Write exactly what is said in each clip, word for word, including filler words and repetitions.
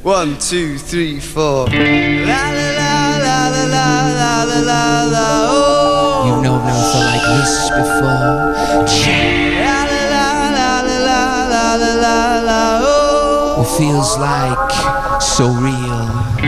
One, two, three, four. La la la la la la la la la la. Oh. You know, never felt like this before. La la la la la la la la la. Oh. It feels like so real.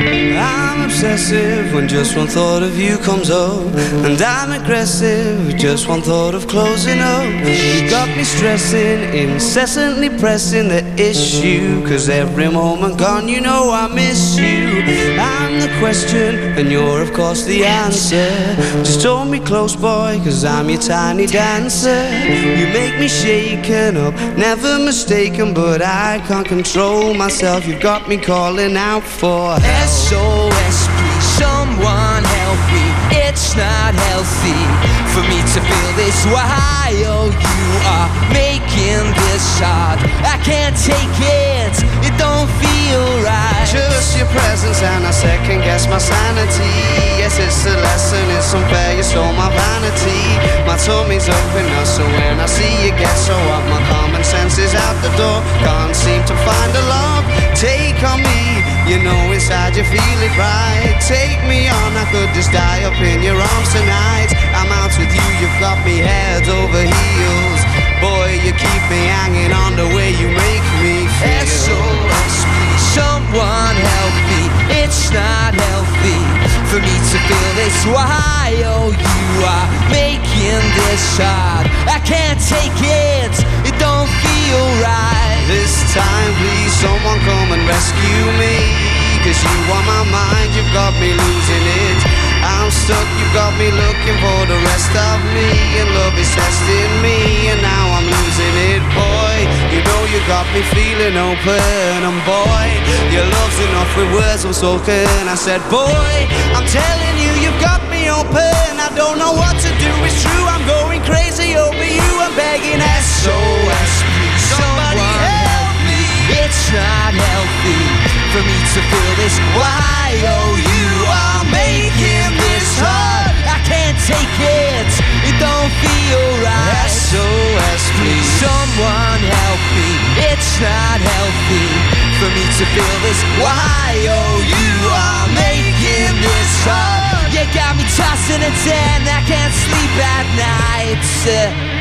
I'm obsessive when just one thought of you comes up, and I'm aggressive with just one thought of closing up. You got me stressing, incessantly pressing the issue, cause every moment gone you know I miss you. I'm the question and you're of course the answer. Just hold me close boy, cause I'm your tiny dancer. You make me shaken up, never mistaken, but I can't control myself. You've got me calling out for help. S O S, please, someone help me. It's not healthy for me to feel this way. Oh, you are making this hard. I can't take it, it don't feel right. Just your presence and I second guess my sanity. Yes, it's a lesson, it's unfair, you stole my vanity. My tummy's open up, so when I see you get so up, my common sense is out the door. Can't seem to find a love. Take on me, you know inside you feel it right. Take me on, I could just die up in your arms tonight. I'm out with you, you've got me head over heels. Boy, you keep me hanging on the way you make me feel. S O S, please, someone help me. It's not healthy for me to feel this way. Oh, you are making this hard. I can't take it, it don't feel right. This time please someone come and rescue me, cause you on my mind, you've got me losing it. I'm stuck, you've got me looking for the rest of me, and love is testing me, and now I'm losing it. Boy, you know you got me feeling open, and boy, your love's enough with words I'm spoken. I said boy, I'm telling you, you've got me open. I don't know what to do, it's true, I'm going crazy over you. I'm begging S O S, please, somebody help me. It's not healthy for me to feel this way. Oh, you are making this hard. I can't take it, it don't feel right. S O S, please, someone help me. It's not healthy for me to feel this way. Oh, you are making this hard. You got me tossing and turning, I can't sleep at night.